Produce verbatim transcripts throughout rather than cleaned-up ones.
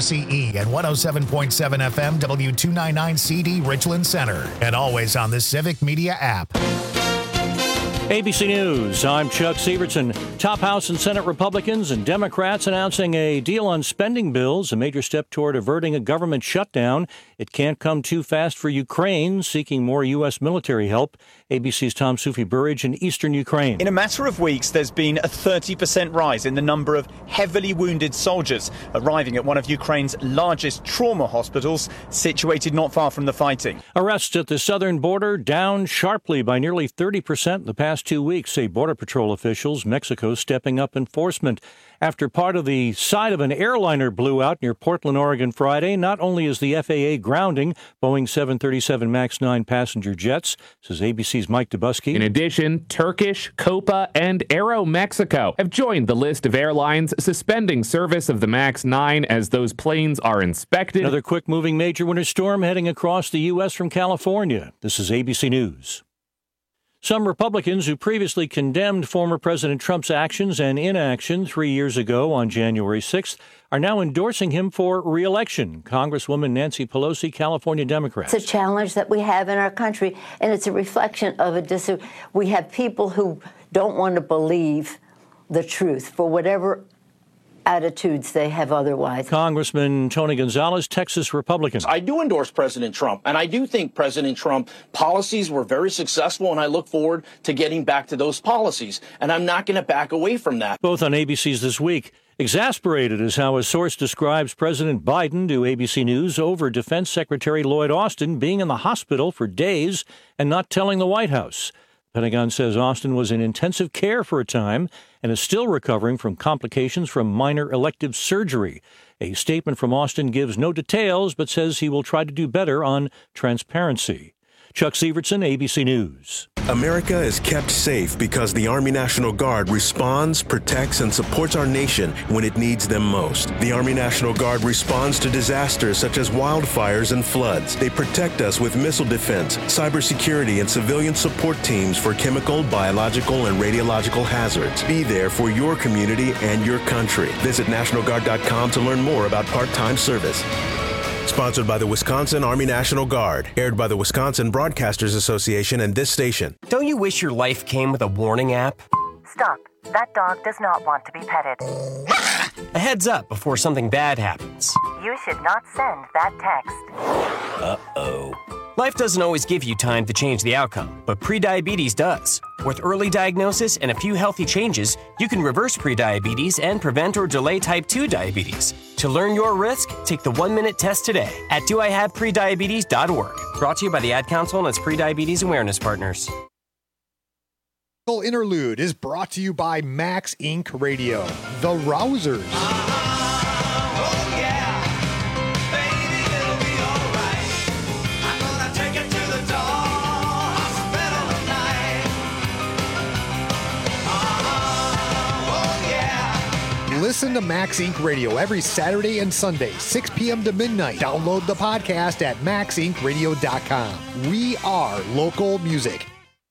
X C E and one oh seven point seven F M W two ninety-nine C D Richland Center. And always on the Civic Media app. A B C News, I'm Chuck Severson. Top House and Senate Republicans and Democrats announcing a deal on spending bills, a major step toward averting a government shutdown. It can't come too fast for Ukraine, seeking more U S military help. A B C's Tom Sufi-Burridge in eastern Ukraine. In a matter of weeks, there's been a thirty percent rise in the number of heavily wounded soldiers arriving at one of Ukraine's largest trauma hospitals, situated not far from the fighting. Arrests at the southern border down sharply by nearly thirty percent in the past two weeks, say Border Patrol officials. Mexico stepping up enforcement. After part of the side of an airliner blew out near Portland, Oregon Friday, not only is the F A A grounding Boeing seven thirty-seven MAX nine passenger jets, says A B C's Mike Dubusky. In addition, Turkish, Copa, and Aeromexico have joined the list of airlines suspending service of the MAX nine as those planes are inspected. Another quick-moving major winter storm heading across the U S from California. This is A B C News. Some Republicans who previously condemned former President Trump's actions and inaction three years ago on January sixth are now endorsing him for re-election. Congresswoman Nancy Pelosi, California Democrat. It's a challenge that we have in our country, and it's a reflection of a dis- we have people who don't want to believe the truth for whatever attitudes they have otherwise. Congressman Tony Gonzalez, Texas Republican. I do endorse President Trump, and I do think President Trump policies were very successful, and I look forward to getting back to those policies, and I'm not going to back away from that. Both on A B C's This Week. Exasperated is how a source describes President Biden to A B C News over Defense Secretary Lloyd Austin being in the hospital for days and not telling the White House. Pentagon says Austin was in intensive care for a time and is still recovering from complications from minor elective surgery. A statement from Austin gives no details, but says he will try to do better on transparency. Chuck Severson, A B C News. America is kept safe because the Army National Guard responds, protects, and supports our nation when it needs them most. The Army National Guard responds to disasters such as wildfires and floods. They protect us with missile defense, cybersecurity, and civilian support teams for chemical, biological, and radiological hazards. Be there for your community and your country. Visit National Guard dot com to learn more about part-time service. Sponsored by the Wisconsin Army National Guard. Aired by the Wisconsin Broadcasters Association and this station. Don't you wish your life came with a warning app? Stop. That dog does not want to be petted. A heads up before something bad happens. You should not send that text. Uh-oh. Life doesn't always give you time to change the outcome, but prediabetes does. With early diagnosis and a few healthy changes, you can reverse prediabetes and prevent or delay type two diabetes. To learn your risk, take the one-minute test today at do I have prediabetes dot org. Brought to you by the Ad Council and its prediabetes awareness partners. Interlude is brought to you by Max Incorporated. Radio, The Rousers. Listen to Max Incorporated. Radio every Saturday and Sunday, six p.m. to midnight. Download the podcast at max inc radio dot com. We are local music.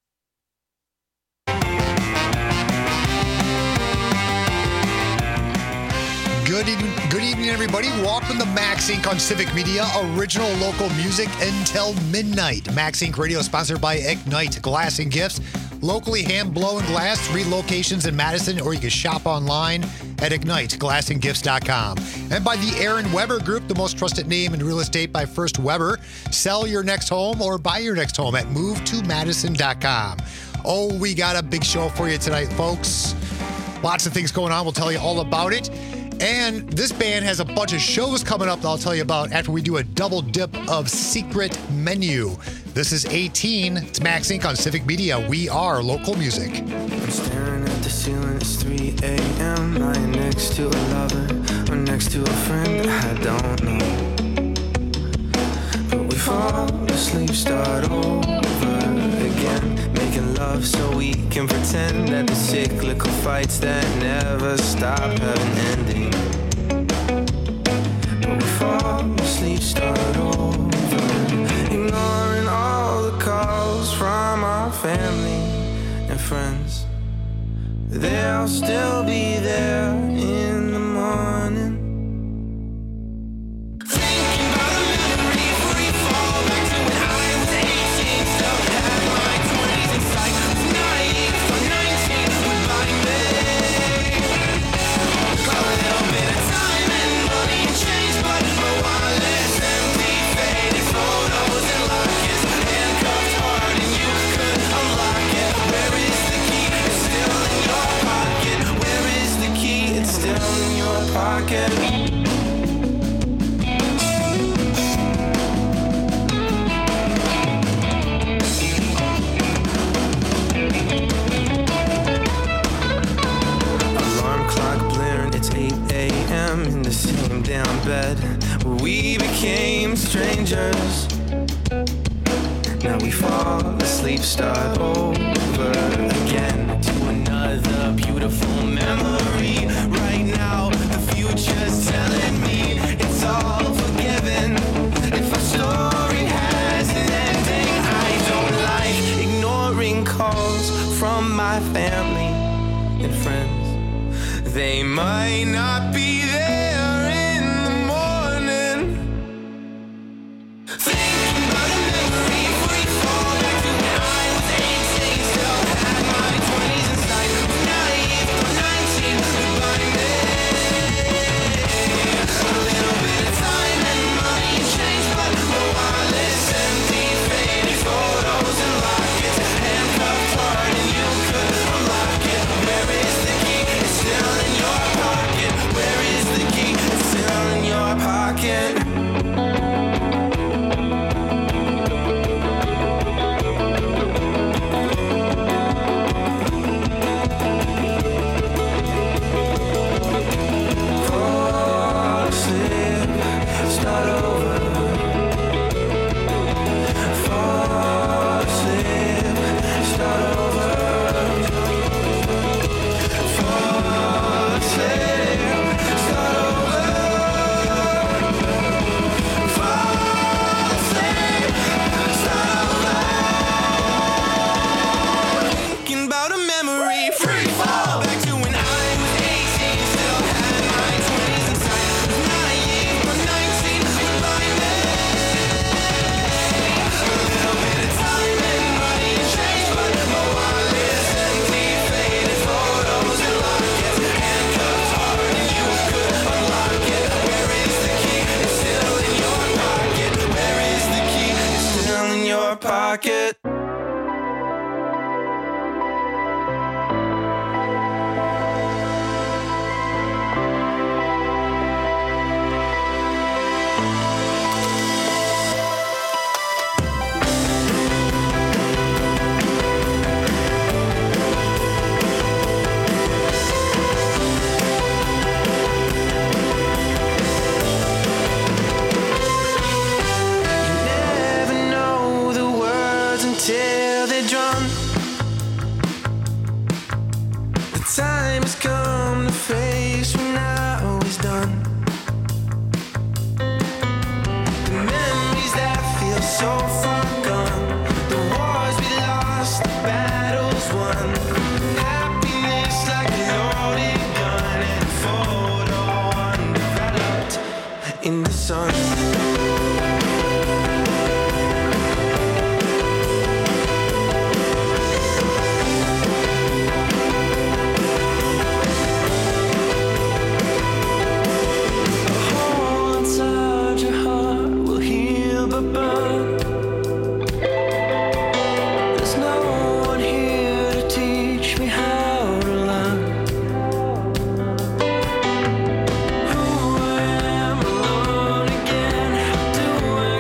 Good evening, good evening, everybody. Welcome to Max Incorporated on Civic Media, original local music until midnight. Max Incorporated Radio is sponsored by Ignite Glass and Gifts. Locally hand-blown glass, three locations in Madison, or you can shop online at ignite glass and gifts dot com. And by the Aaron Weber Group, the most trusted name in real estate by First Weber. Sell your next home or buy your next home at move to madison dot com. Oh, we got a big show for you tonight, folks. Lots of things going on. We'll tell you all about it. And this band has a bunch of shows coming up that I'll tell you about after we do a double dip of Secret Menu. This is eighteen. It's Max Incorporated on Civic Media. We are local music. I'm staring at the ceiling. It's three a.m. Lying next to a lover or next to a friend I don't know. But we fall asleep, start over again. Making love so we can pretend that the cyclical fights that never stop have an ending. But we fall asleep, start over. Ignoring all the calls from our family and friends. They'll still be there in the morning. we became strangers. Now we fall asleep, start over again to another beautiful memory. Right now, the future's telling me it's all forgiven. If a story has an ending, I don't like ignoring calls from my family and friends. They might not be there in the morning. Thinking about a memory, free fall back to when I was eighteen. Still had my twenties in sight. Naive or nineteen, goodbye me. A little bit of time and money and change, but no wireless, empty, faded photos and lockets. Handcuffed heart and you could unlock it. Where is the key? It's still in your pocket. Where is the key? It's still in your pocket. Fall asleep, start over. Fall asleep, start over. Fall asleep, start over. Fall asleep, start over. Thinking about a memory, free fall back to when I was eighteen. Still had my twenties in sight. Was naive or nineteen, goodbye me. A little bit of time and money and change, but no wireless, empty, faded photos and lockets. Handcuffed heart and you could unlock it. Where is the key? It's still in your pocket. Where is the key? It's still in your pocket. Never know the words until they're drawn. The time has come to face when now is done. The memories that feel so far gone. The wars we lost, the battles won. Happiness like a loaded gun and a photo undeveloped in the sun. Hole inside your heart will heal but burn. There's no one here to teach me how to learn. Who I am alone again. How do I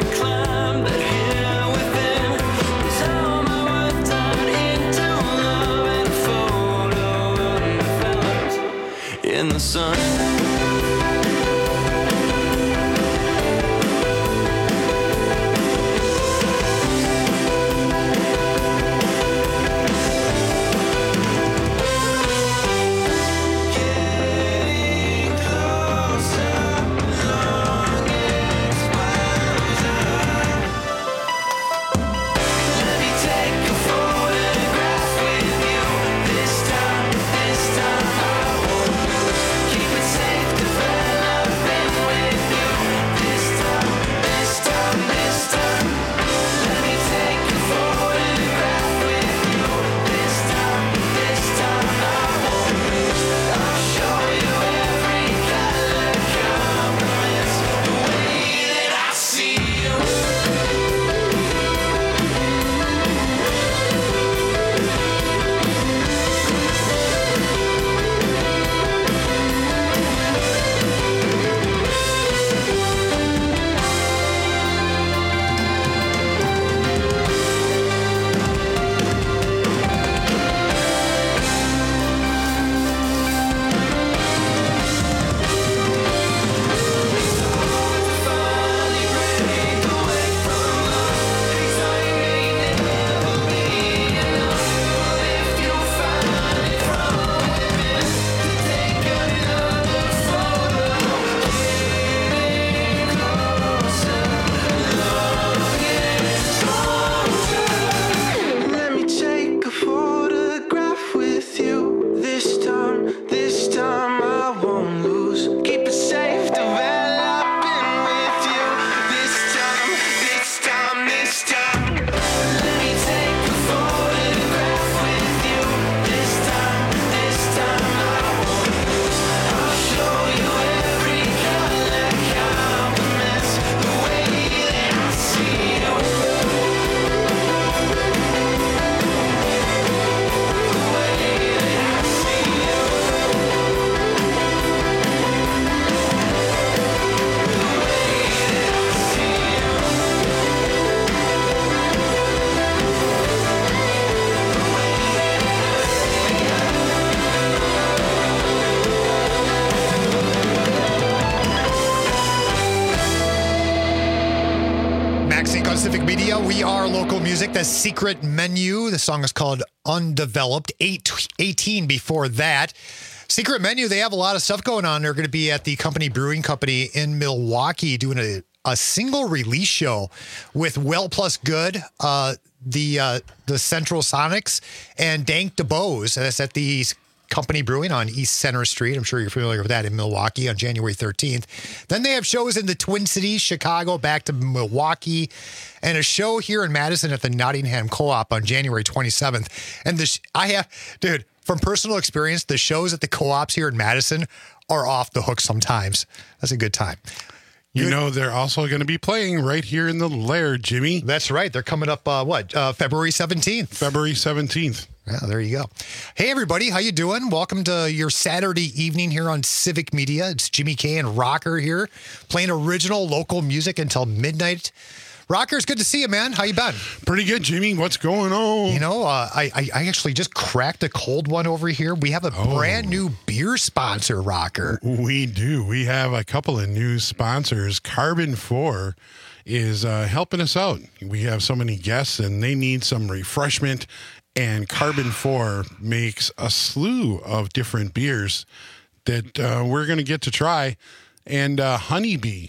Civic Media. We are local music. The Secret Menu. The song is called Undeveloped. Eight, eighteen before that. Secret Menu, they have a lot of stuff going on. They're going to be at the Company Brewing Company in Milwaukee doing a, a single release show with Well Plus Good, uh, the uh, the Central Sonics, and Dank DeBose. That's at the Company Brewing on East Center Street. I'm sure you're familiar with that in Milwaukee on January thirteenth. Then they have shows in the Twin Cities, Chicago, back to Milwaukee, and a show here in Madison at the Nottingham Co-op on January twenty-seventh. And this, I have, dude, from personal experience, the shows at the co-ops here in Madison are off the hook sometimes. That's a good time. You know, they're also going to be playing right here in the Lair, Jimmy. That's right. They're coming up, uh, what, uh, February seventeenth? February seventeenth. Yeah, there you go. Hey, everybody. How you doing? Welcome to your Saturday evening here on Civic Media. It's Jimmy K and Rocker here, playing original local music until midnight. Rocker, it's good to see you, man. How you been? Pretty good, Jimmy. What's going on? You know, uh, I, I I actually just cracked a cold one over here. We have a Oh. brand new beer sponsor, Rocker. We do. We have a couple of new sponsors. Carbon four is uh, helping us out. We have so many guests, and they need some refreshment. And Carbon four makes a slew of different beers that uh, we're going to get to try. And uh, Honeybee.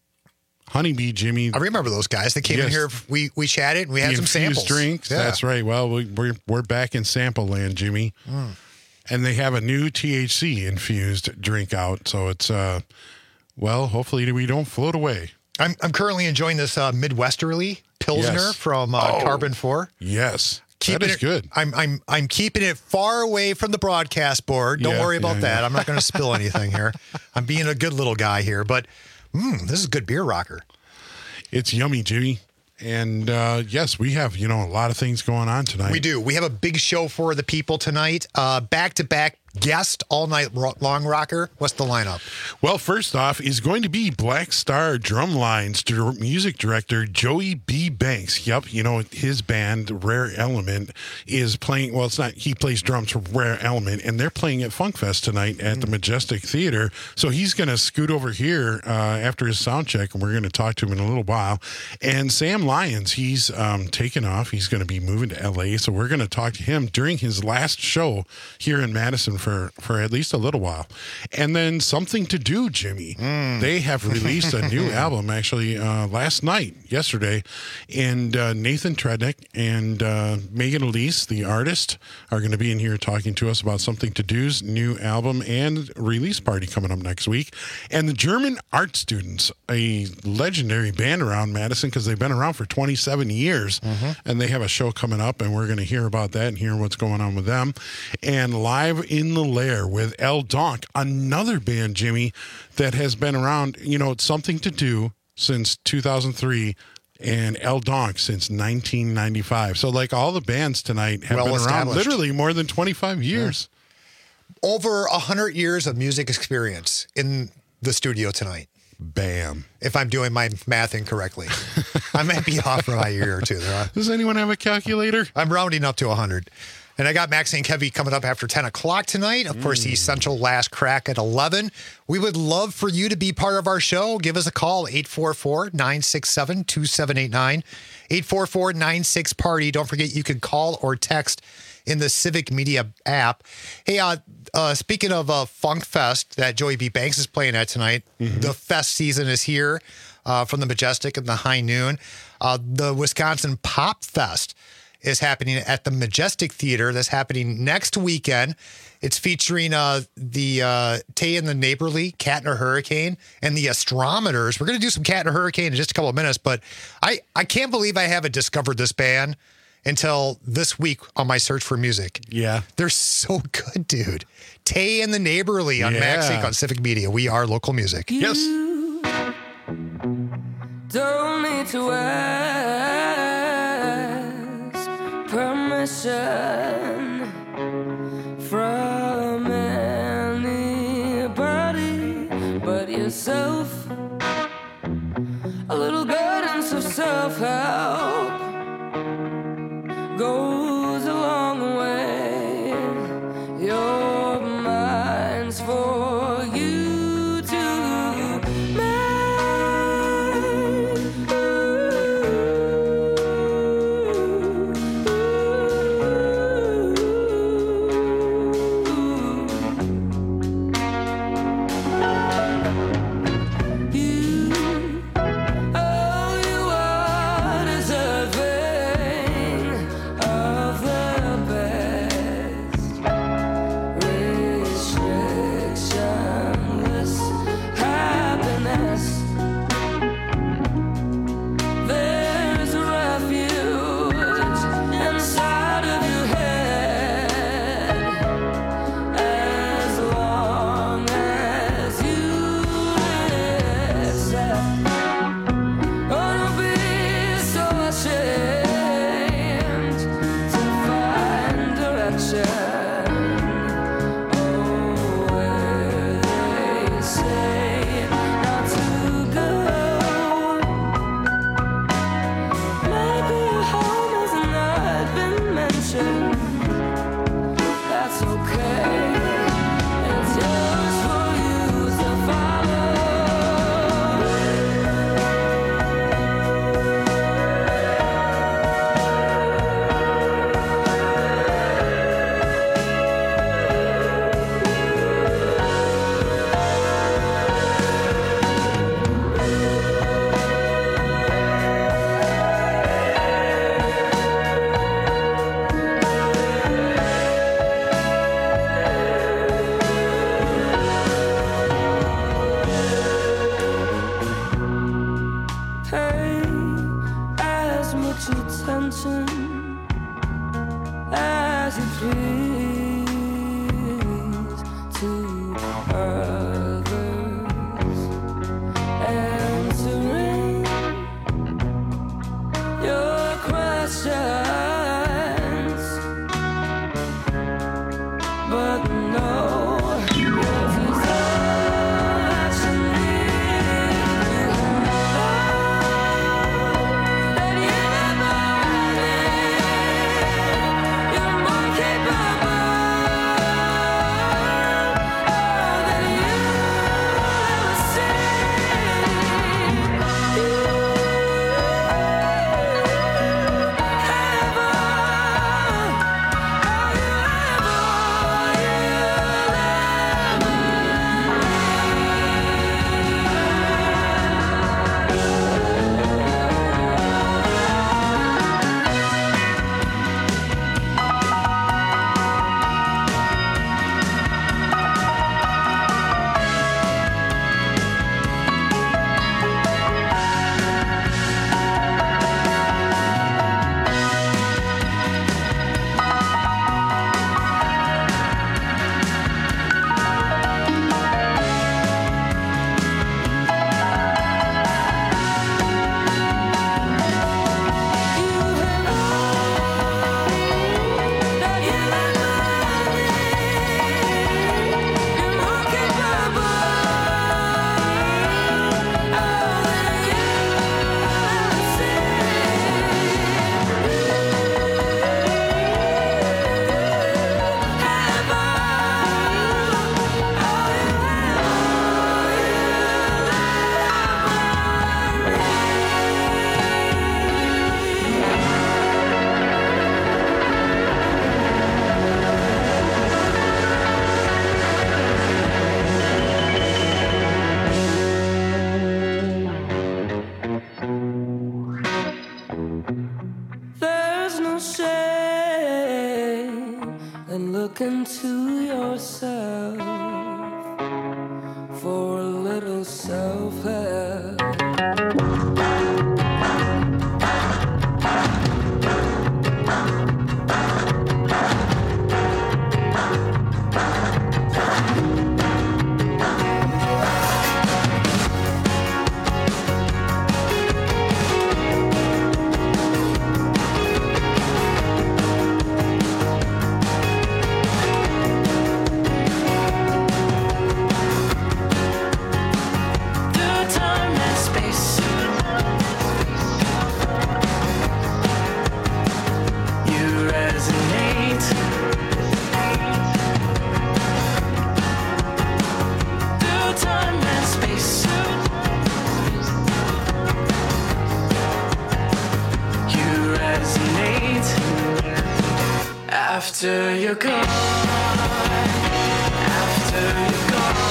Honeybee, Jimmy. I remember those guys. They came Yes. in here. We we chatted. And we had The some infused samples. drinks. Yeah. That's right. Well, we, we're we're back in sample land, Jimmy. Mm. And they have a new T H C infused drink out. So it's uh, well, hopefully we don't float away. I'm I'm currently enjoying this uh, Midwesterly Pilsner Yes. from uh, Oh. Carbon four. Yes, Keeping that is it, good. I'm I'm I'm keeping it far away from the broadcast board. Don't Yeah, worry about yeah, that. yeah. I'm not going to spill anything here. I'm being a good little guy here, but mm, this is good beer, Rocker. It's yummy, Jimmy. And uh, yes, we have, you know, a lot of things going on tonight. We do. We have a big show for the people tonight. Uh, back-to-back guest all night ro- long, Rocker. What's the lineup? Well, first off is going to be Black Star Drumline's dir- music director, Joey B. Banks. Yep, you know, his band, Rare Element, is playing, well, it's not, he plays drums for Rare Element, and they're playing at Funk Fest tonight at the Majestic Theater. So he's going to scoot over here uh, after his sound check, and we're going to talk to him in a little while. And Sam Lyons, he's um, taken off. He's going to be moving to L A, so we're going to talk to him during his last show here in Madison for, for at least a little while. And then Something to Do, Jimmy. They have released a new album actually uh, last night, yesterday. And uh, Nathan Trednick and uh, Megan Elise, the artist, are going to be in here talking to us about Something to Do's new album and release party coming up next week. And the German Art Students, a legendary band around Madison because they've been around for twenty-seven years. And they have a show coming up, and we're going to hear about that and hear what's going on with them. And Live in the Lair with El Donk, another band, Jimmy, that has been around, you know, Something to Do since two thousand three, and El Donk since nineteen ninety-five. So, like, all the bands tonight have Well been around established. literally more than twenty-five years. Over one hundred years of music experience in the studio tonight. Bam. If I'm doing my math incorrectly. I might be off by a year or two. There. Does anyone have a calculator? I'm rounding up to one hundred. And I got Max and Kevy coming up after ten o'clock tonight. Of course, the Essential Last Crack at eleven. We would love for you to be part of our show. Give us a call, eight four four, nine six seven, two seven eight nine, eight four four, nine six, party. Don't forget, you can call or text in the Civic Media app. Hey, uh, uh, speaking of uh, Funk Fest that Joey B. Banks is playing at tonight, the fest season is here uh, from the Majestic and the High Noon. Uh, the Wisconsin Pop Fest is happening at the Majestic Theater. That's happening next weekend. It's featuring uh, the uh, Tay and the Neighborly, Cat and a Hurricane, and the Astrometers. We're going to do some Cat and a Hurricane in just a couple of minutes, but I, I can't believe I haven't discovered this band until this week on my search for music. Yeah. They're so good, dude. Tay and the Neighborly on Yeah. MaxInc on Civic Media. We are local music. Yes. Don't need to ask permission from anybody but yourself. A little guidance of self-help goes a long way. Your mind's for you to make. Ooh. pay as much attention as you please to others, answering your questions, but no. There's no shame in looking to yourself for a little self-help. After you're gone, after you're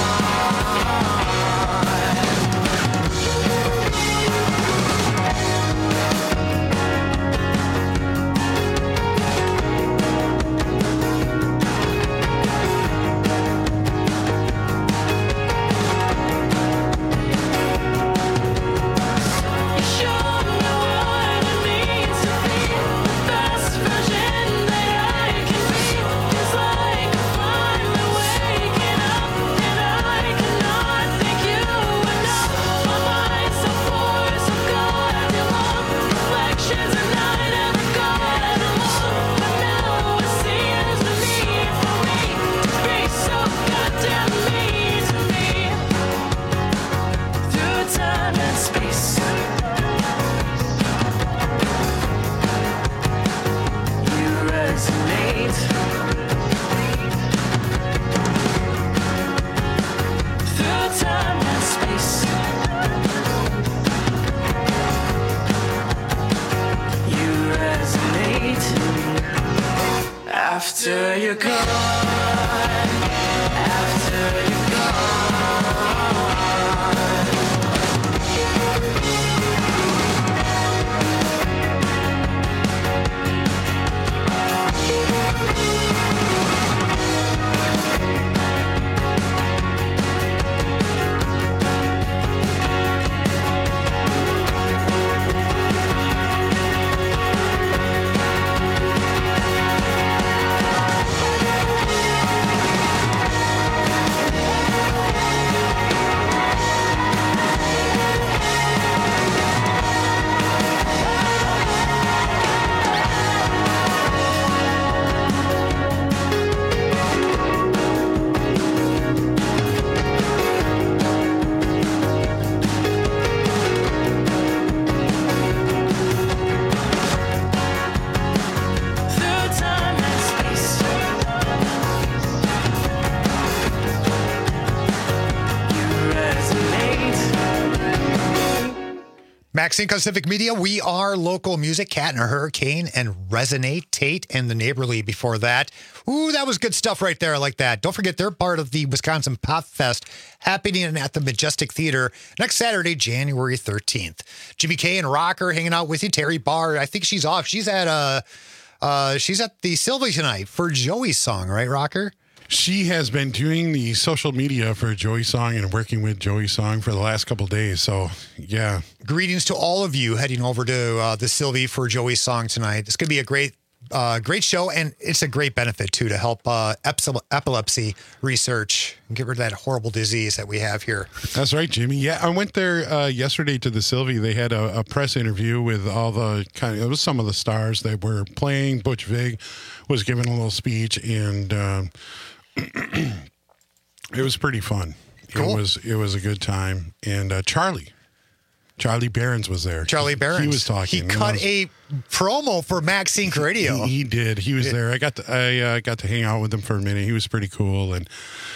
After you're gone, after you're gone. Maxine on Civic Media, we are local music. Cat and a Hurricane and Resonate. Tate and the Neighborly before that. Ooh, that was good stuff right there. I like that. Don't forget, they're part of the Wisconsin Pop Fest happening at the Majestic Theater next Saturday, January thirteenth. Jimmy K and Rocker hanging out with you. Terry Barr, I think she's off. She's at uh, uh, she's at the Sylvie tonight for Joey's song, right, Rocker? She has been doing the social media for Joey Song and working with Joey Song for the last couple of days. So, yeah. Greetings to all of you heading over to uh, the Sylvie for Joey Song tonight. It's going to be a great, uh, great show, and it's a great benefit, too, to help uh, epilepsy research and get rid of that horrible disease that we have here. That's right, Jimmy. Yeah, I went there uh, yesterday to the Sylvie. They had a, a press interview with all the kind of, it was some of the stars that were playing. Butch Vig was giving a little speech, and uh, it was pretty fun. Cool. It was it was a good time. And uh, Charlie, Charlie Barons was there. Charlie Barons. He was talking. He cut was, a promo for Maxine Radio. He, he did. He was it, there. I got to, I uh, got to hang out with him for a minute. He was pretty cool, and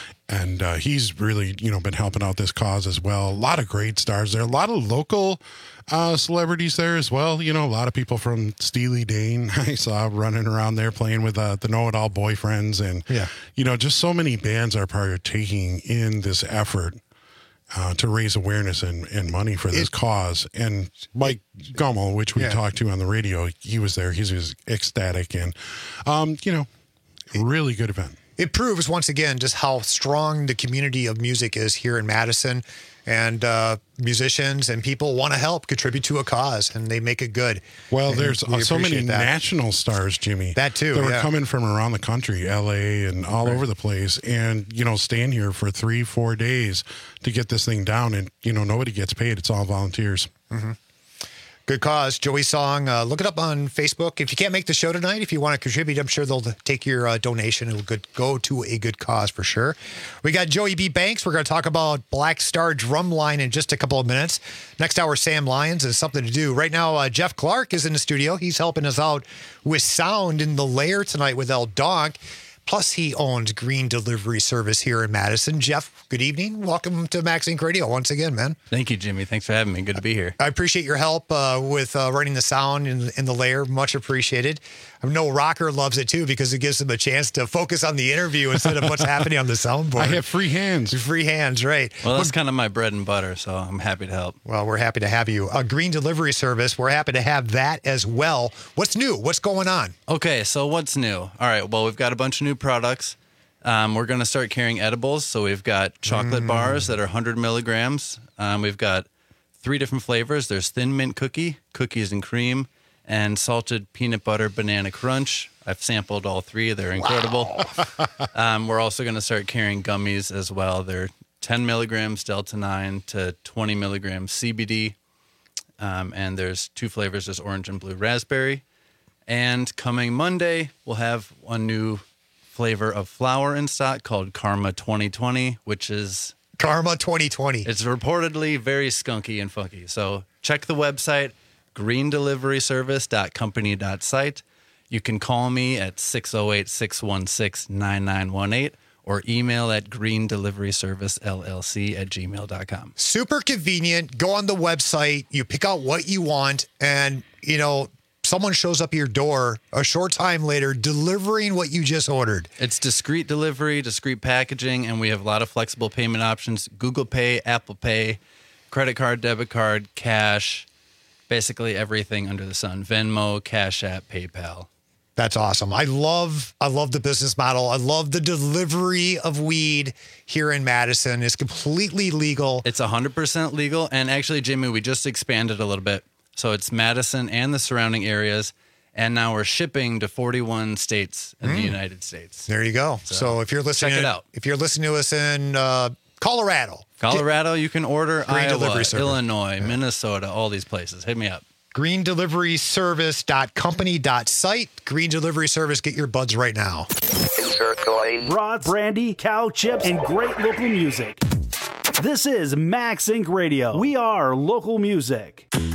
and uh, he's really you know been helping out this cause as well. A lot of great stars there. A lot of local uh, celebrities there as well. You know, a lot of people from Steely Dan I saw running around there playing with uh, the Know It All Boyfriends, and yeah. you know, just so many bands are partaking in this effort uh, to raise awareness and, and money for this it, cause. And Mike Gummel, which we yeah. talked to on the radio, he was there. He was ecstatic, and um, you know, really good event. It proves once again just how strong the community of music is here in Madison, and uh, musicians and people want to help contribute to a cause, and they make it good. Well, and there's we so many that. national stars, Jimmy. That too. That were yeah. coming from around the country, L A and all right. over the place, and you know, staying here for three, four days to get this thing down, and you know, nobody gets paid. It's all volunteers. Mm-hmm. Good cause. Joey Song. Uh, look it up on Facebook. If you can't make the show tonight, if you want to contribute, I'm sure they'll take your uh, donation. It'll good, go to a good cause for sure. We got Joey B. Banks. We're going to talk about Black Star Drumline in just a couple of minutes. Next hour, Sam Lyons has something to do. Right now, uh, Jeff Clark is in the studio. He's helping us out with sound in the lair tonight with El Donk. Plus, he owns Green Delivery Service here in Madison. Jeff, good evening. Welcome to Maxine Radio once again, man. Thank you, Jimmy. Thanks for having me. Good to be here. I appreciate your help uh, with uh, running the sound in, in the lair. Much appreciated. I know Rocker loves it, too, because it gives him a chance to focus on the interview instead of what's happening on the soundboard. I have free hands. Free hands, right. Well, that's kind of my bread and butter, so I'm happy to help. Well, we're happy to have you. A Green Delivery Service, we're happy to have that as well. What's new? What's going on? Okay, so what's new? All right, well, we've got a bunch of new products. Um, we're going to start carrying edibles. So we've got chocolate mm. bars that are one hundred milligrams. Um, we've got three different flavors. There's thin mint cookie, cookies and cream, and salted peanut butter banana crunch. I've sampled all three. They're incredible. Wow. um, we're also going to start carrying gummies as well. They're ten milligrams Delta nine to twenty milligrams C B D. Um, and there's two flavors. There's orange and blue raspberry. And coming Monday, we'll have one new flavor of flower in stock called Karma twenty twenty, which is Karma twenty twenty. It's reportedly very skunky and funky. So check the website, green delivery service dot company dot site. You can call me at six oh eight, six one six, nine nine one eight or email at green delivery service L L C at gmail dot com. Super convenient. Go on the website, you pick out what you want, and, you know, someone shows up at your door a short time later delivering what you just ordered. It's discreet delivery, discreet packaging, and we have a lot of flexible payment options. Google Pay, Apple Pay, credit card, debit card, cash, basically everything under the sun. Venmo, Cash App, PayPal. That's awesome. I love I love the business model. I love the delivery of weed here in Madison. It's completely legal. It's one hundred percent legal. And actually, Jimmy, we just expanded a little bit. So it's Madison and the surrounding areas, and now we're shipping to forty-one states in mm. the United States. There you go. So, so if you're listening, check it out. If you're listening to us in uh, Colorado, Colorado, you can order Green Iowa, Delivery Service. Illinois, yeah. Minnesota, all these places. Hit me up. green delivery service dot company dot site. Green Delivery Service. Get your buds right now. Insert coin. Broad, brandy, cow chips, and great local music. This is Max Inc Radio. We are local music.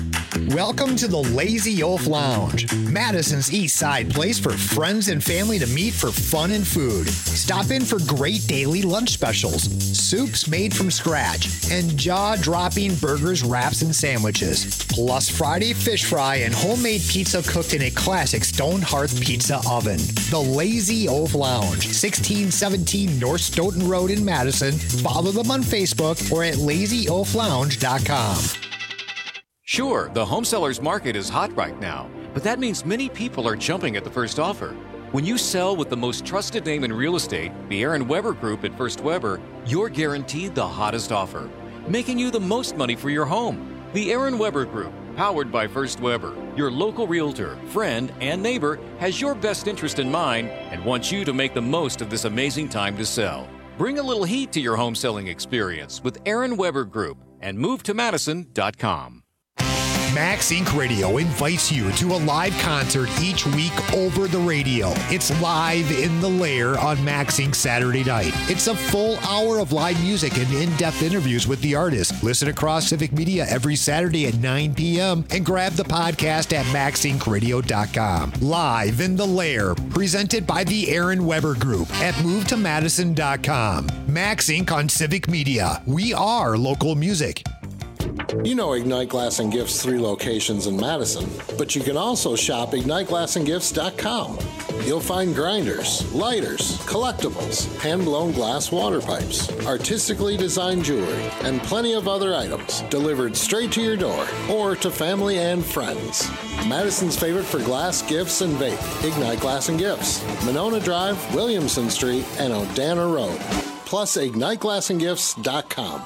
Welcome to the Lazy Oaf Lounge, Madison's East Side place for friends and family to meet for fun and food. Stop in for great daily lunch specials, soups made from scratch, and jaw-dropping burgers, wraps, and sandwiches. Plus Friday fish fry and homemade pizza cooked in a classic stone hearth pizza oven. The Lazy Oaf Lounge, sixteen seventeen North Stoughton Road in Madison. Follow them on Facebook or at lazy oaf lounge dot com. Sure, the home seller's market is hot right now, but that means many people are jumping at the first offer. When you sell with the most trusted name in real estate, the Aaron Weber Group at First Weber, you're guaranteed the hottest offer, making you the most money for your home. The Aaron Weber Group, powered by First Weber, your local realtor, friend, and neighbor, has your best interest in mind and wants you to make the most of this amazing time to sell. Bring a little heat to your home selling experience with Aaron Weber Group and move to madison dot com. Max Incorporated. Radio invites you to a live concert each week over the radio. It's Live in the Lair on Max Incorporated. Saturday night. It's a full hour of live music and in-depth interviews with the artist. Listen across Civic Media every Saturday at nine p.m. and grab the podcast at max inc radio dot com. Live in the Lair, presented by the Aaron Weber Group at move to madison dot com. Max Incorporated on Civic Media. We are local music. You know Ignite Glass and Gifts' three locations in Madison, but you can also shop ignite glass and gifts dot com. You'll find grinders, lighters, collectibles, hand-blown glass water pipes, artistically designed jewelry, and plenty of other items delivered straight to your door or to family and friends. Madison's favorite for glass, gifts, and vape, Ignite Glass and Gifts, Monona Drive, Williamson Street, and Odana Road. Plus ignite glass and gifts dot com.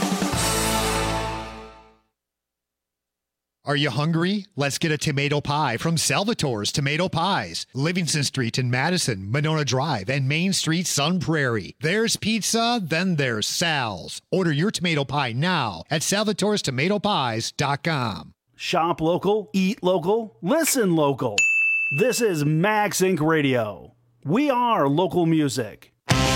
Are you hungry? Let's get a tomato pie from Salvatore's Tomato Pies. Livingston Street in Madison, Monona Drive, and Main Street, Sun Prairie. There's pizza, then there's Sal's. Order your tomato pie now at salvatores tomato pies dot com. Shop local, eat local, listen local. This is Max Incorporated. Radio. We are local music.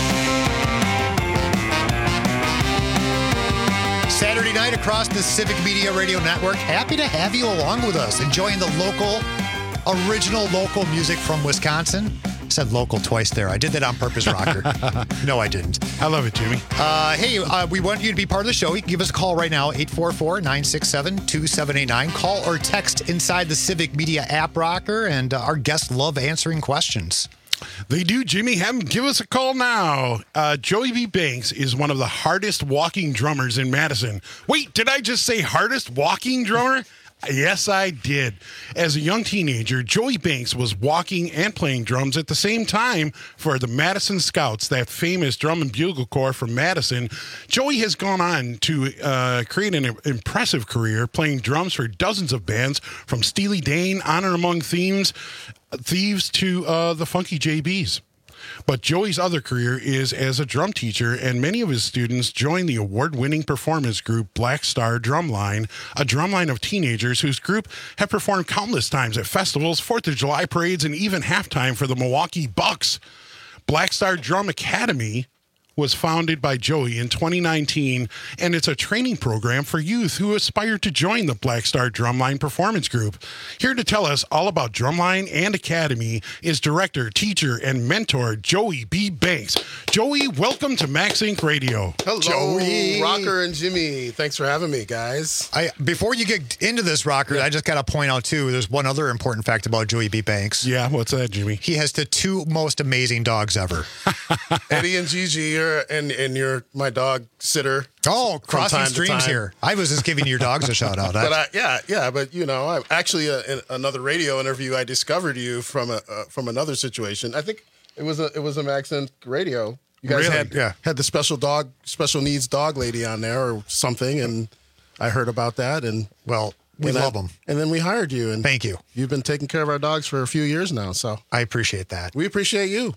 Saturday night across the Civic Media Radio Network. Happy to have you along with us, enjoying the local, original local music from Wisconsin. I said local twice there. I did that on purpose, Rocker. No, I didn't. I love it, Jimmy. Uh, hey, uh, we want you to be part of the show. You can give us a call right now, eight four four, nine six seven, two seven eight nine. Call or text inside the Civic Media app, Rocker, and uh, our guests love answering questions. They do, Jimmy. Have them give us a call now. Uh, Joey B. Banks is one of the hardest walking drummers in Madison. Wait, did I just say hardest walking drummer? Yes, I did. As a young teenager, Joey Banks was walking and playing drums at the same time for the Madison Scouts, that famous drum and bugle corps from Madison. Joey has gone on to uh, create an impressive career playing drums for dozens of bands, from Steely Dan, Honor Among Thieves, Thieves to uh, the Funky J Bs. But Joey's other career is as a drum teacher, and many of his students joined the award-winning performance group Black Star Drumline, a drumline of teenagers whose group have performed countless times at festivals, fourth of July parades, and even halftime for the Milwaukee Bucks. Black Star Drum Academy was founded by Joey in twenty nineteen, and it's a training program for youth who aspire to join the Black Star Drumline Performance Group. Here to tell us all about Drumline and Academy is director, teacher, and mentor Joey B. Banks. Joey, welcome to Max Incorporated. Radio. Hello, Joey. Rocker and Jimmy. Thanks for having me, guys. I, before you get into this, Rocker, yeah. I just got to point out, too, there's one other important fact about Joey B. Banks. Yeah, what's that, Jimmy? He has the two most amazing dogs ever. Eddie and Gigi are, and, and you're my dog sitter. Oh, crossing streams here. I was just giving your dogs a shout out. But I, yeah, yeah, but you know, I actually uh, in another radio interview, I discovered you from a uh, from another situation. I think it was a it was a Max Inc radio. You guys really? had yeah. had the special dog, special needs dog lady on there or something, and I heard about that. And well, we and love I, them. And then we hired you. And thank you. You've been taking care of our dogs for a few years now, so I appreciate that. We appreciate you.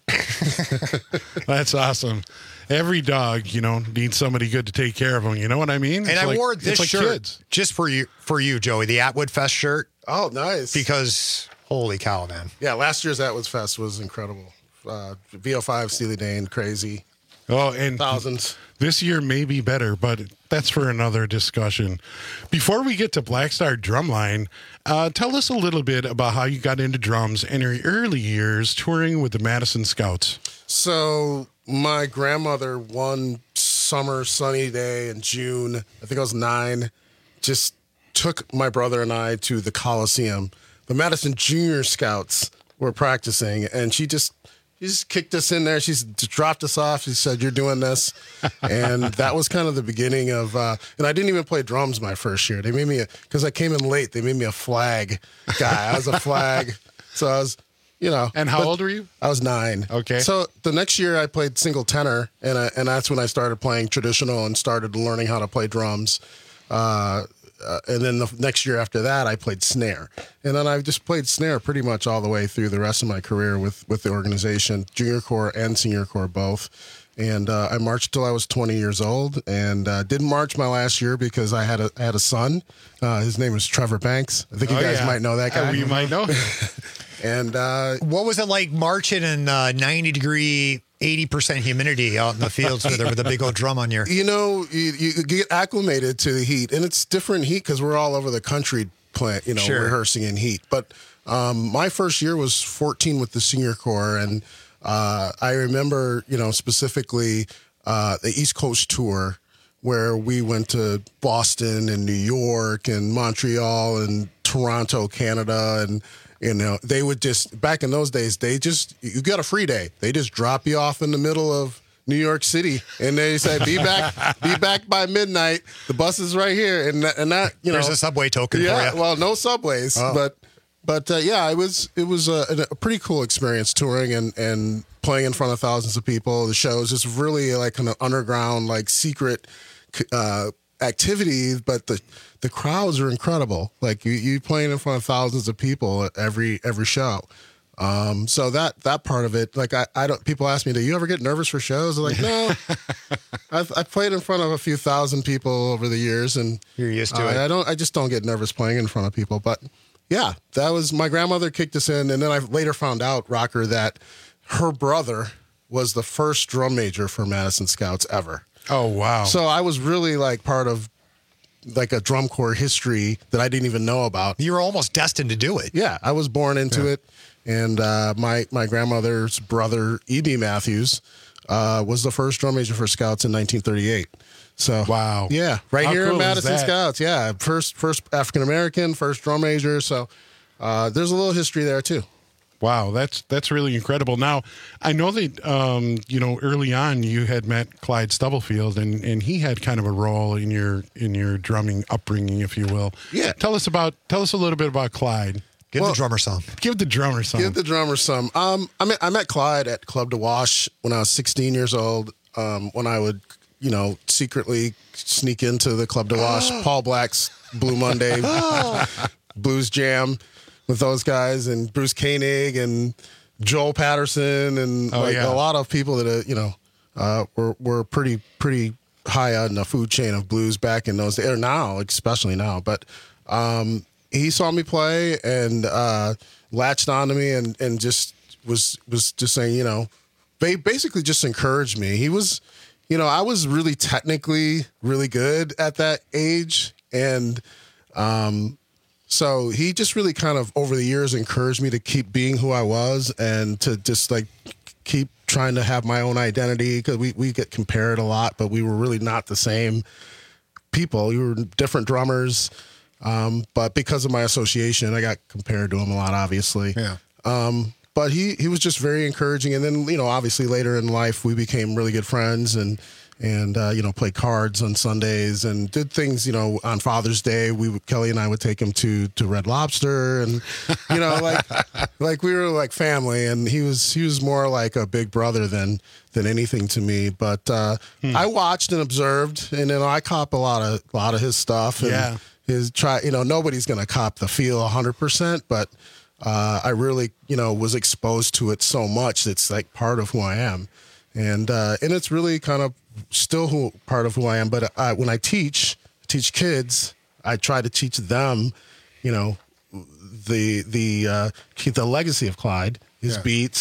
That's awesome. Every dog, you know, needs somebody good to take care of them. You know what I mean? And it's I like, wore this like shirt kids. just for you, for you, Joey, the Atwood Fest shirt. Oh, nice. Because holy cow, man. Yeah, last year's Atwood Fest was incredible. Uh, V O five, Steely Dan, crazy. Oh, and thousands. This year may be better, but that's for another discussion. Before we get to Black Star Drumline, uh, tell us a little bit about how you got into drums and your early years touring with the Madison Scouts. So my grandmother, one summer sunny day in June, I think I was nine, just took my brother and I to the Coliseum. The Madison Junior Scouts were practicing, and she just she just kicked us in there. She just dropped us off. She said, "You're doing this," and that was kind of the beginning of. Uh, and I didn't even play drums my first year. They made me because I came in late. They made me a flag guy. I was a flag, so I was, you know. And how old were you? I was nine. Okay. So the next year I played single tenor, and I, and that's when I started playing traditional and started learning how to play drums. Uh, Uh, and then the next year after that, I played snare. And then I just played snare pretty much all the way through the rest of my career with, with the organization, junior corps and senior corps both. And uh, I marched till I was twenty years old, and uh, didn't march my last year because I had a I had a son. Uh, his name was Trevor Banks. I think you Oh, guys yeah. might know that guy. Uh, you might know. And uh, what was it like marching in uh, ninety degree, eighty percent humidity out in the fields with, with a big old drum on your? You know, you, you get acclimated to the heat, and it's different heat because we're all over the country, playing, you know, Sure. rehearsing in heat. But um, my first year was fourteen with the senior corps, and uh, I remember, you know, specifically uh, the East Coast tour where we went to Boston and New York and Montreal and Toronto, Canada, and you know, they would just, back in those days, they just, you got a free day. They just drop you off in the middle of New York City, and they say, be back be back by midnight. The bus is right here. And that, and that you know. There's a subway token yeah, for you. Well, no subways. Oh. But, but uh, yeah, it was it was a, a pretty cool experience touring and, and playing in front of thousands of people. The shows, it's really like an underground, like secret uh, activity, but the the crowds are incredible. Like you, you playing in front of thousands of people at every every show. Um, so that that part of it, like I, I don't. People ask me, do you ever get nervous for shows? I'm like, no. I've I've played in front of a few thousand people over the years, and you're used to uh, it. I don't. I just don't get nervous playing in front of people. But yeah, that was my grandmother kicked us in, and then I later found out, Rocker, that her brother was the first drum major for Madison Scouts ever. Oh wow! So I was really like part of like a drum corps history that I didn't even know about. You were almost destined to do it. Yeah, I was born into Yeah. it, and uh, my my grandmother's brother E B Matthews uh, was the first drum major for Scouts in nineteen thirty-eight. So wow, yeah, right How here cool in is Madison that? Scouts. Yeah, first first African American, first drum major. So uh, there's a little history there too. Wow, that's that's really incredible. Now, I know that um, you know early on you had met Clyde Stubblefield, and, and he had kind of a role in your in your drumming upbringing, if you will. Yeah. Tell us about tell us a little bit about Clyde. Give Well, the drummer some. Give the drummer some. Give the drummer some. Um, I met I met Clyde at Club de Wash when I was sixteen years old. Um, when I would, you know, secretly sneak into the Club de Wash, Paul Black's Blue Monday Blues Jam with those guys, and Bruce Koenig and Joel Patterson, and Oh, like yeah. a lot of people that uh, you know uh, were were pretty pretty high on the food chain of blues back in those days, or now, especially now. But um, he saw me play and uh, latched onto me, and and just was was just saying, you know, ba- basically just encouraged me. He was, you know, I was really technically really good at that age, and um, so he just really kind of over the years encouraged me to keep being who I was and to just like keep trying to have my own identity, because we, we get compared a lot, but we were really not the same people. We were different drummers. Um, but because of my association, I got compared to him a lot, obviously. Yeah. Um, but he, he was just very encouraging. And then, you know, obviously later in life, we became really good friends, and, and, uh, you know, played cards on Sundays and did things, you know, on Father's Day. We would, Kelly and I would take him to, to Red Lobster, and, you know, like, like we were like family, and he was, he was more like a big brother than, than anything to me. But, uh, I watched and observed, and then I cop a lot of, a lot of his stuff. And Yeah. his try, you know, nobody's going to cop the feel a hundred percent, but, uh, I really, you know, was exposed to it so much. It's like part of who I am. And, uh, and it's really kind of still who part of who I am. But uh, when I teach, teach kids, I try to teach them, you know, the, the, uh, keep the legacy of Clyde, his Yeah. beats,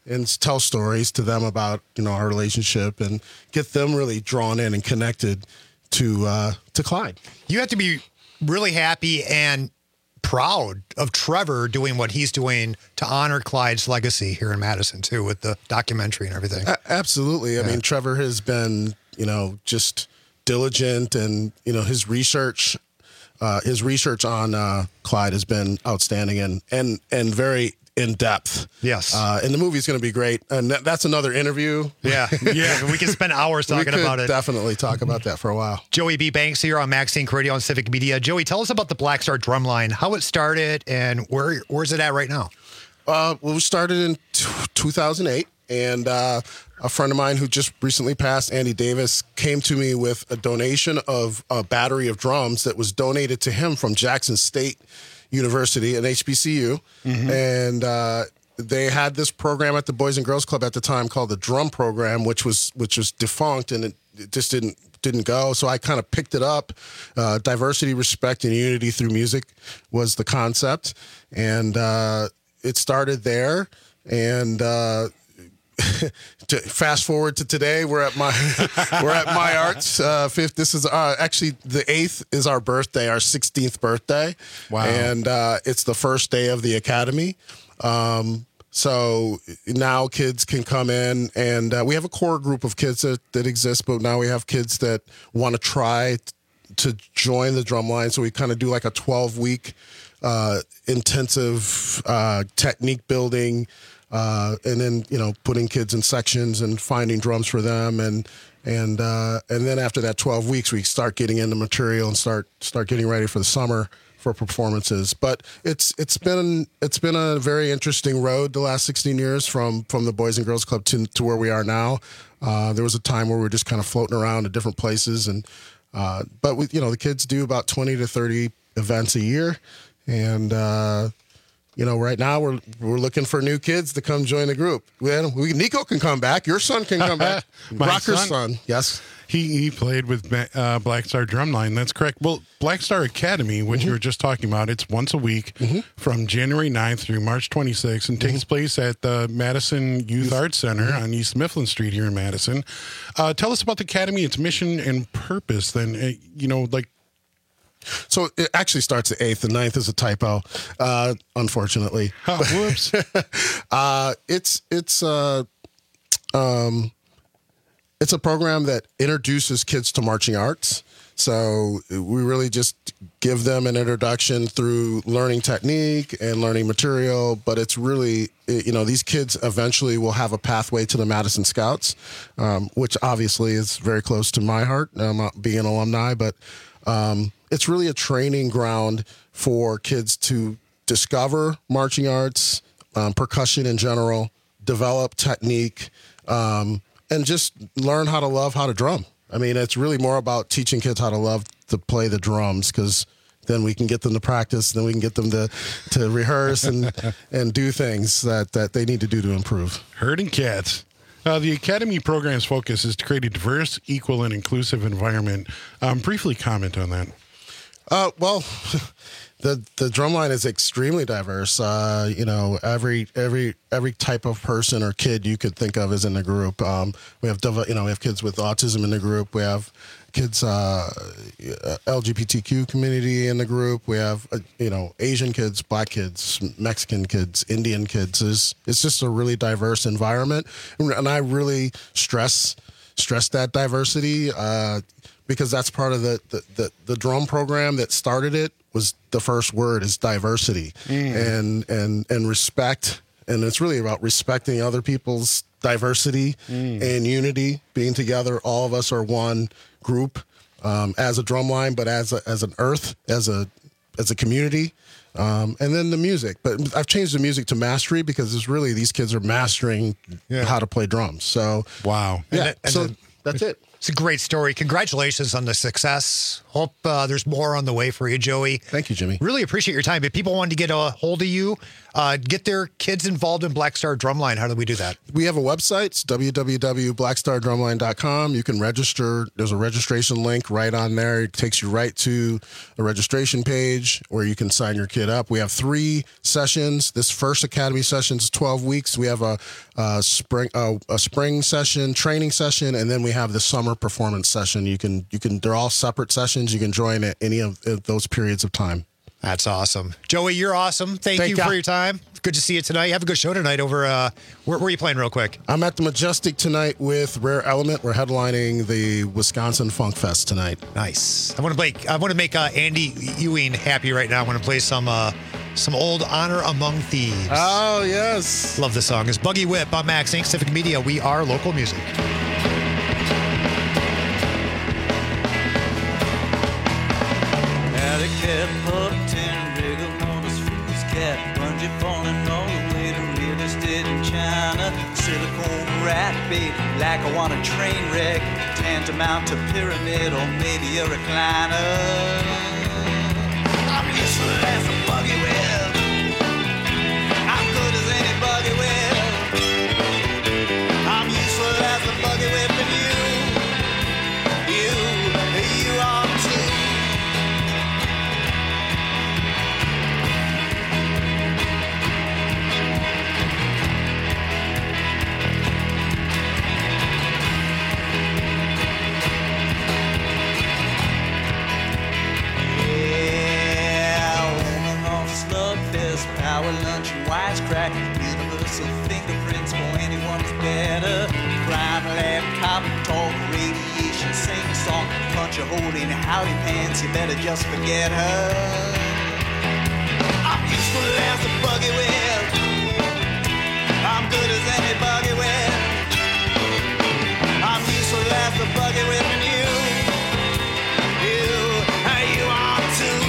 and tell stories to them about, you know, our relationship and get them really drawn in and connected to uh, to Clyde. You have to be really happy and proud of Trevor doing what he's doing to honor Clyde's legacy here in Madison too, with the documentary and everything. A- absolutely. I Yeah. mean, Trevor has been, you know, just diligent, and, you know, his research, uh, his research on uh, Clyde has been outstanding and and and very in depth. Yes. Uh, and the movie's going to be great. And that, that's another interview. Yeah. Yeah. We can spend hours We talking could about it. Definitely talk about that for a while. Joey B. Banks here on Maxine Radio and Civic Media. Joey, tell us about the Black Star Drumline, how it started, and where where's it at right now? Uh, well, we started in t- two thousand eight, and uh, a friend of mine who just recently passed, Andy Davis, came to me with a donation of a battery of drums that was donated to him from Jackson State University and H B C U. Mm-hmm. And uh, they had this program at the Boys and Girls Club at the time called the Drum Program, which was which was defunct, and it, it just didn't didn't go. So I kind of picked it up. Uh, diversity, respect, and unity through music was the concept, and uh, it started there. And uh, to fast forward to today, we're at my we're at my arts uh, fifth. This is uh, actually the eighth is our birthday, our sixteenth birthday. Wow! And uh, it's the first day of the academy. Um, so now kids can come in, and uh, we have a core group of kids that, that exist, but now we have kids that want to try t- to join the drumline. So we kind of do like a twelve week uh, intensive uh, technique building. Uh, and then, you know, putting kids in sections and finding drums for them. And and uh, and then after that twelve weeks, we start getting into material and start start getting ready for the summer for performances. But it's it's been it's been a very interesting road the last sixteen years from from the Boys and Girls Club to, to where we are now. Uh, there was a time where we were just kind of floating around at different places. and uh, But, we, you know, the kids do about twenty to thirty events a year. And, uh you know, right now we're we're looking for new kids to come join the group. We, we Nico can come back. Your son can come back. My Rocker's son. son. Yes. He he played with uh, Black Star Drumline. That's correct. Well, Black Star Academy, which Mm-hmm. you were just talking about, it's once a week mm-hmm. from January ninth through March twenty-sixth and mm-hmm. takes place at the Madison Youth Arts Center mm-hmm. on East Mifflin Street here in Madison. Uh, tell us about the Academy, its mission and purpose. Then, uh, you know, like. So it actually starts at eighth. The ninth is a typo, uh, unfortunately. Oh, whoops. uh, it's it's uh, um, it's a program that introduces kids to marching arts. So we really just give them an introduction through learning technique and learning material. But it's really, you know, these kids eventually will have a pathway to the Madison Scouts, um, which obviously is very close to my heart, um, being an alumni. But um, it's really a training ground for kids to discover marching arts, um, percussion in general, develop technique, um, and just learn how to love how to drum. I mean, it's really more about teaching kids how to love to play the drums, because then we can get them to practice, then we can get them to, to rehearse and and do things that, that they need to do to improve. Herding cats. Uh, the Academy program's focus is to create a diverse, equal, and inclusive environment. Um, briefly comment on that. Uh, well, the the drumline is extremely diverse. Uh, you know, every every every type of person or kid you could think of is in the group. Um, we have you know we have kids with autism in the group. We have kids uh, L G B T Q community in the group. We have uh, you know Asian kids, Black kids, Mexican kids, Indian kids. It's, it's just a really diverse environment, and I really stress stress that diversity. Uh, Because that's part of the, the, the, the drum program that started it. Was the first word is diversity mm. and and and respect, and it's really about respecting other people's diversity mm. and unity, being together. All of us are one group um, as a drumline, but as a, as an earth, as a as a community, um, and then the music. But I've changed the music to mastery because it's really these kids are mastering yeah. how to play drums. So wow, yeah. And, and so the, that's it. It's a great story. Congratulations on the success. Hope uh, there's more on the way for you, Joey. Thank you, Jimmy. Really appreciate your time. If people wanted to get a hold of you, uh, get their kids involved in Black Star Drumline, how do we do that? We have a website. It's w w w dot black star drumline dot com. You can register. There's a registration link right on there. It takes you right to a registration page where you can sign your kid up. We have three sessions. This first academy session is twelve weeks. We have a, a spring a, a spring session, training session, and then we have the summer performance session. You can you can they're all separate sessions. You can join at any of those periods of time. That's awesome. Joey, you're awesome. Thank, Thank you you. for your time. Good to see you tonight. You have a good show tonight over, uh, where, where are you playing real quick? I'm at the Majestic tonight with Rare Element. We're headlining the Wisconsin Funk Fest tonight. Nice. I want to make, I want to make uh, Andy Ewing happy right now. I want to play some uh, some old Honor Among Thieves. Oh, yes. Love the song. It's Buggy Whip on Max Incorporated. Civic Media. We are local music. Alley cat, pumpkin, rigor, motors, fruits, cat, bungee, falling all the way to real estate in China. Silicone rat bait, like I want a train wreck, tantamount to pyramid or maybe a recliner. I'm useful as a buggy whip. I'm good as any buggy whip. I'm useful as a buggy whip, and you, you, you are too. Power lunch and wisecrack, universal fingerprints for anyone's better. Crime lab, cop talk, radiation, sing song, punch a hole in howdy pants. You better just forget her. I'm useful as a buggy whip. I'm good as any buggy whip. I'm useful as a buggy whip, and you, you, you are too.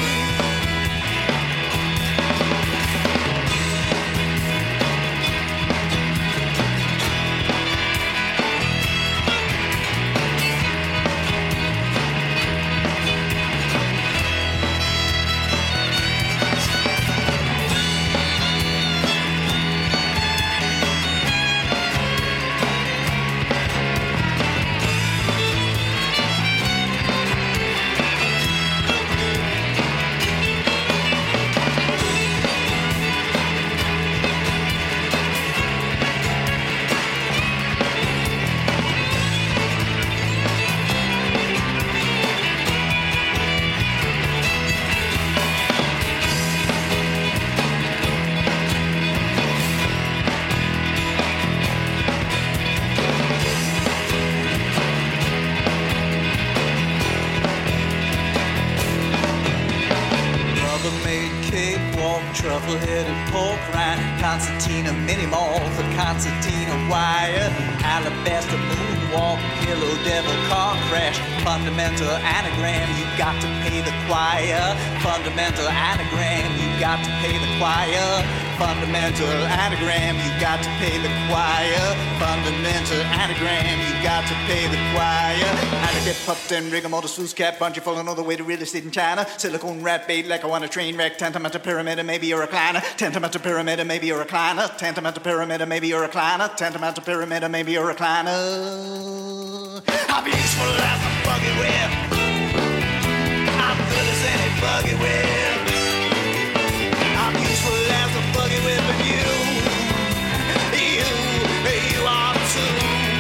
Truffle-headed pork rind, concertina mini mall for concertina wire, alabaster moonwalk, pillow devil car crash, fundamental anagram, you got to pay the choir, fundamental anagram, you got to pay the choir, fundamental anagram, you got to pay the choir, fundamental anagram, you got to pay the choir. How to get puffed and rigor mortis, fool's cat, bungee falling all the way to real estate in China, silicone rat bait like I want a train wreck, tantamount to pyramid and maybe a recliner, tantamount to pyramid and maybe a recliner, tantamount to pyramid and maybe a recliner, tantamount to pyramid and maybe a recliner. I'll be useful as a buggy whip. I'm good as any buggy whip. I'm useful as a buggy whip, and you, you, you are too.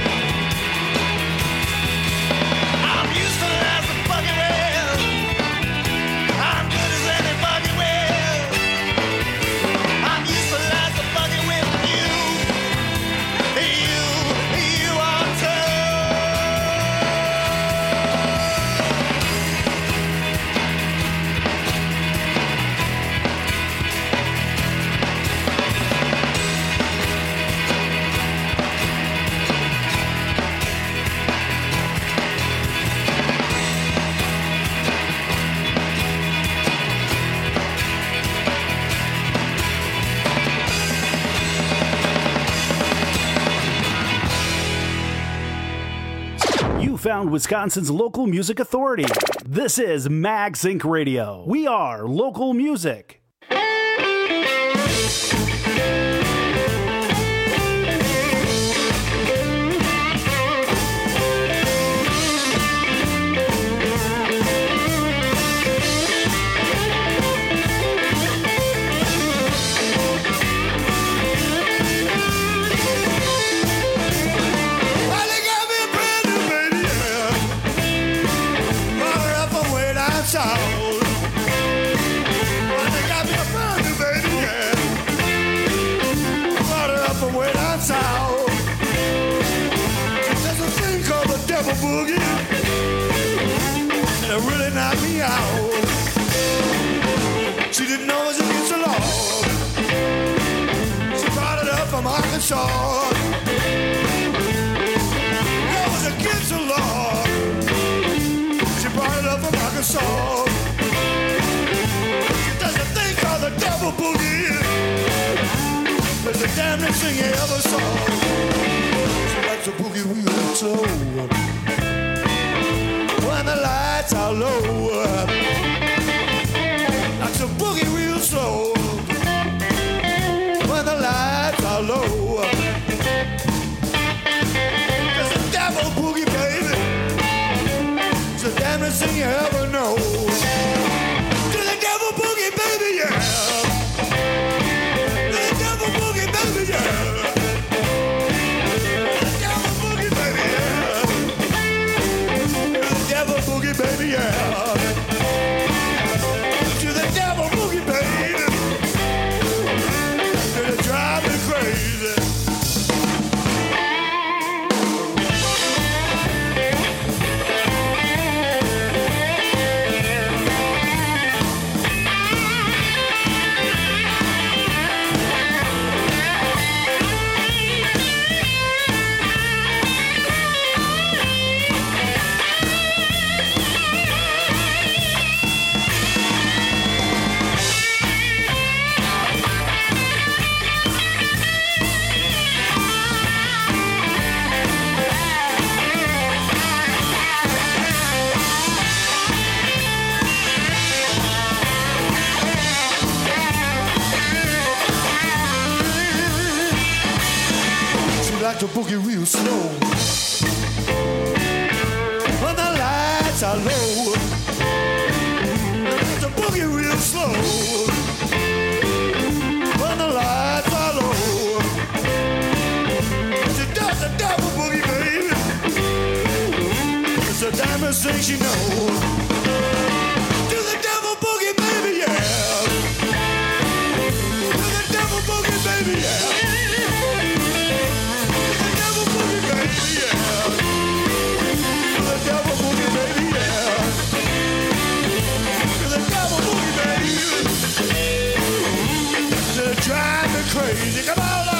I'm useful as a buggy whip. I'm good as any buggy whip. I'm useful as a buggy whip, and you, you, you are too. found Wisconsin's local music authority. This is Max Inc Radio. We are local music. Boogie, and it really knocked me out. She didn't know it was against the law. She brought it up from Arkansas. It was against the law. She brought it up from Arkansas. She does a thing called the double boogie. It's the damnedest thing you ever saw. She likes a boogie real slow. When the lights are low, like a boogie real slow. When the lights are low, there's a devil boogie, baby. It's the damnedest thing you ever know. To the devil boogie, baby, yeah. To the devil boogie, baby, yeah. Baby, yeah. To the devil boogie, baby. It'll drive me crazy. Like to boogie real slow. When the lights are low, like to boogie real slow. When the lights are low, she does the double boogie, baby. It's the damnedest thing she knows. Do the devil boogie, baby, yeah. Do the devil boogie, baby, yeah. Drive me crazy, come on now.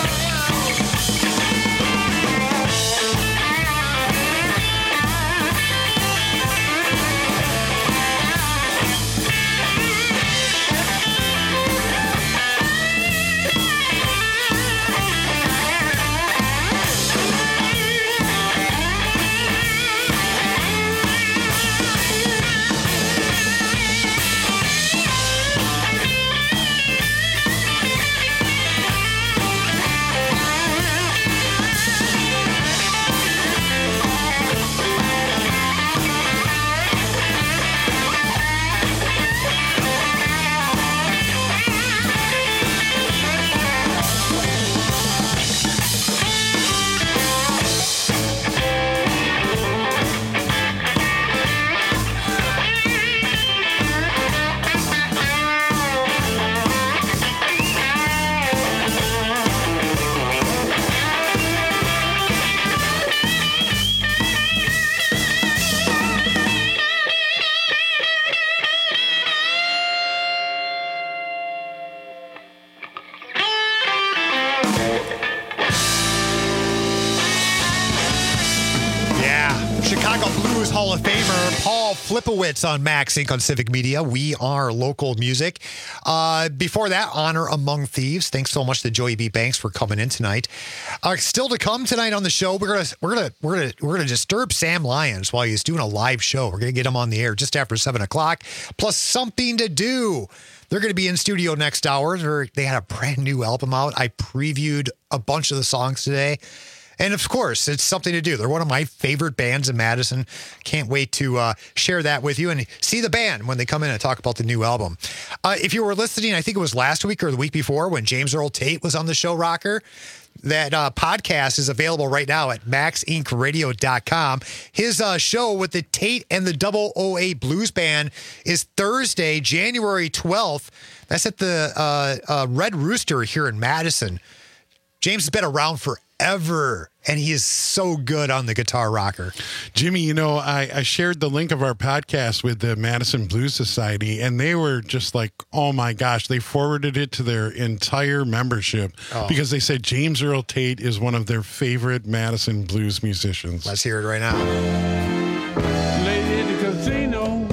Chicago Blues Hall of Famer Paul Flipowitz on Max Incorporated on Civic Media. We are local music. Uh, before that, Honor Among Thieves. Thanks so much to Joey B. Banks for coming in tonight. Uh, still to come tonight on the show, we're gonna we're gonna we're gonna we're gonna disturb Sam Lyons while he's doing a live show. We're gonna get him on the air just after seven o'clock. Plus something to do. They're going to be in studio next hour. They're, they had a brand new album out. I previewed a bunch of the songs today. And of course, it's something to do. They're one of my favorite bands in Madison. Can't wait to uh, share that with you and see the band when they come in and talk about the new album. Uh, if you were listening, I think it was last week or the week before when James Earl Tate was on the show, Rocker, that uh, podcast is available right now at max inc radio dot com. His uh, show with the Tate and the double oh eight Blues Band is Thursday, January twelfth. That's at the uh, uh, Red Rooster here in Madison. James has been around forever, and he is so good on the guitar, Rocker. Jimmy, you know, I, I shared the link of our podcast with the Madison Blues Society, and they were just like, oh my gosh, they forwarded it to their entire membership oh. because they said James Earl Tate is one of their favorite Madison blues musicians. Let's hear it right now. Lady at the casino,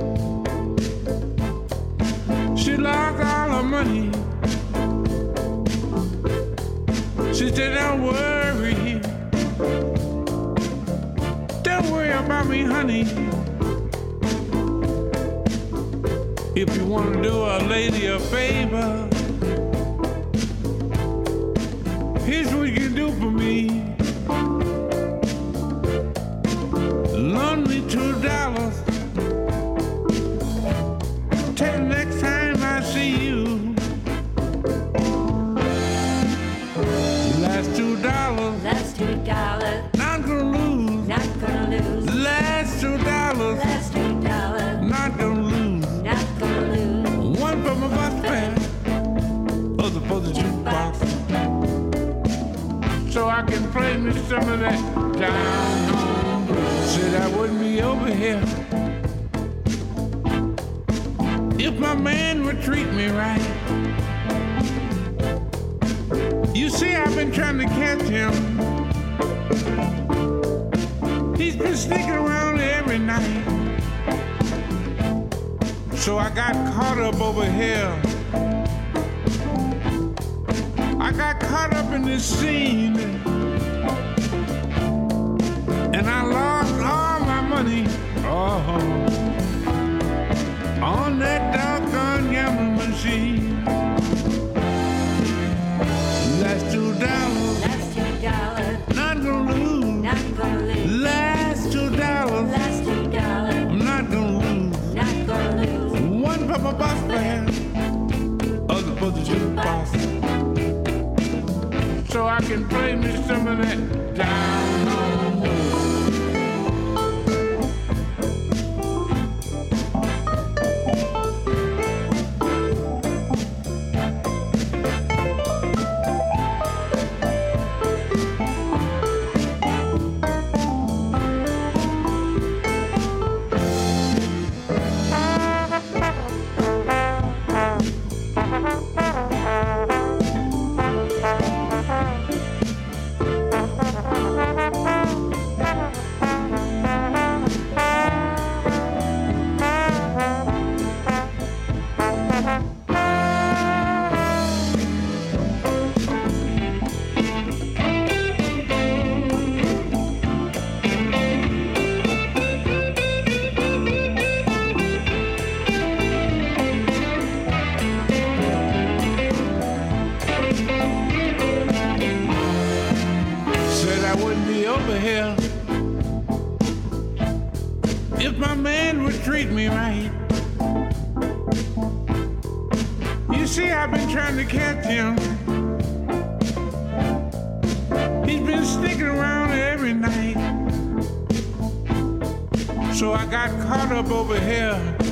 she lost all her money. She said, don't worry, don't worry about me, honey. If you want to do a lady a favor, here's what you can do for me. Loan me two dollars till next time I see you. Last two dollars. Last two dollars. Not gonna lose. Not gonna lose. Last two dollars. Last two dollars. Not gonna lose. Not gonna lose. One for my bus fare, other for the jukebox, so I can play me some of that down home. Said I wouldn't be over here if my man would treat me right. You see, I've been trying to catch him. He's been sneaking around every night. So I got caught up over here. I got caught up in this scene. And I lost all my money. Oh, on that doggone gambling machine. Last two dollars. Last two dollars. Not gonna lose. Not gonna lose. Last two dollars. Last two dollars. I'm not gonna lose. Not gonna lose. One for my bus fare, other for the jukebox, so I can play me some of that down home blues. Over here,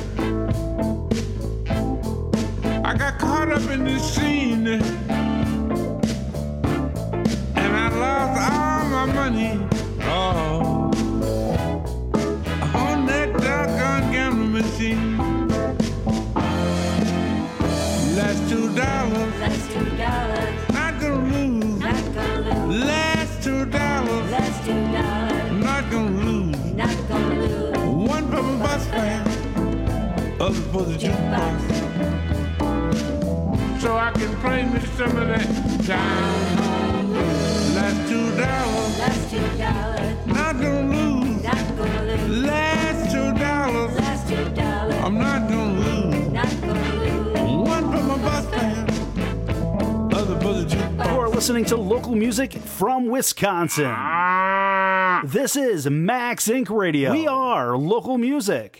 I got caught up in this scene, and I lost all my money. Oh, on that doggone gambling machine. Last two dollars. Last two dollars. Not gonna lose. Not gonna lose. Last two dollars. Last two dollars. Not gonna lose. for the jukebox, so I can play me some of that down home blues. Last two dollars, last two dollars, not gonna lose, not gonna lose. Last two dollars, last two dollars, I'm not gonna lose, not gonna lose. One for my bus fare, other for the jukebox. You're listening to local music from Wisconsin. This is Max Incorporated. Radio. We are local music.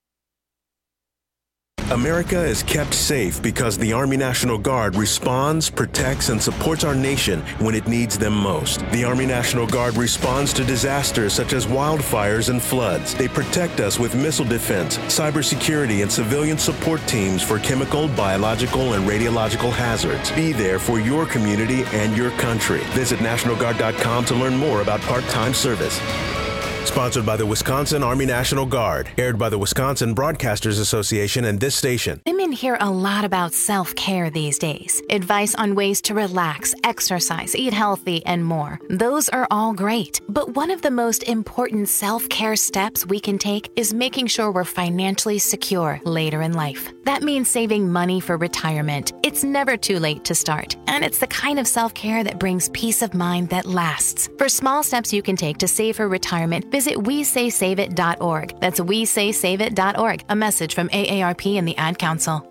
America is kept safe because the Army National Guard responds, protects, and supports our nation when it needs them most. The Army National Guard responds to disasters such as wildfires and floods. They protect us with missile defense, cybersecurity, and civilian support teams for chemical, biological, and radiological hazards. Be there for your community and your country. Visit National Guard dot com to learn more about part-time service. Sponsored by the Wisconsin Army National Guard. Aired by the Wisconsin Broadcasters Association and this station. Women hear a lot about self-care these days. Advice on ways to relax, exercise, eat healthy, and more. Those are all great. But one of the most important self-care steps we can take is making sure we're financially secure later in life. That means saving money for retirement. It's never too late to start. And it's the kind of self-care that brings peace of mind that lasts. For small steps you can take to save for retirement, visit we say save it dot org. That's we say save it dot org. A message from A A R P and the Ad Council.